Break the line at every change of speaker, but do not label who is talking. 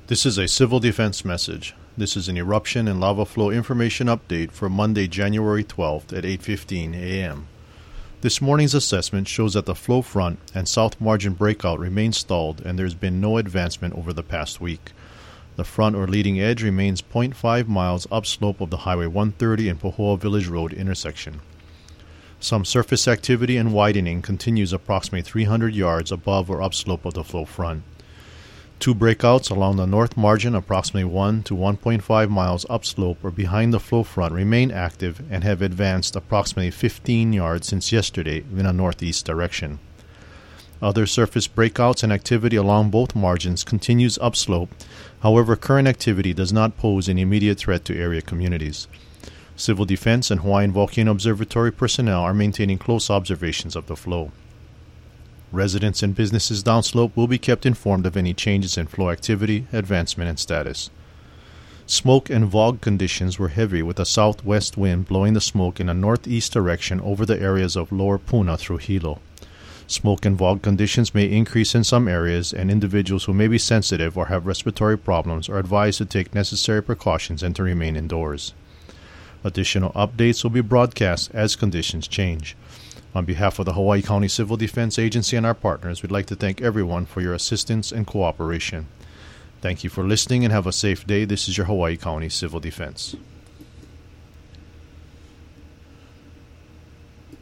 This is a civil defense message. This is an eruption and lava flow information update for Monday, January 12th at 8:15 a.m. This morning's assessment shows that the flow front and south margin breakout remain stalled and there's been no advancement over the past week. The front or leading edge remains 0.5 miles upslope of the Highway 130 and Pahoa Village Road intersection. Some surface activity and widening continues approximately 300 yards above or upslope of the flow front. Two breakouts along the north margin approximately 1 to 1.5 miles upslope or behind the flow front remain active and have advanced approximately 15 yards since yesterday in a northeast direction. Other surface breakouts and activity along both margins continues upslope. However, current activity does not pose an immediate threat to area communities. Civil Defense and Hawaiian Volcano Observatory personnel are maintaining close observations of the flow. Residents and businesses downslope will be kept informed of any changes in flow activity, advancement, and status. Smoke and fog conditions were heavy with a southwest wind blowing the smoke in a northeast direction over the areas of Lower Puna through Hilo. Smoke and fog conditions may increase in some areas, and individuals who may be sensitive or have respiratory problems are advised to take necessary precautions and to remain indoors. Additional updates will be broadcast as conditions change. On behalf of the Hawaii County Civil Defense Agency and our partners, we'd like to thank everyone for your assistance and cooperation. Thank you for listening and have a safe day. This is your Hawaii County Civil Defense.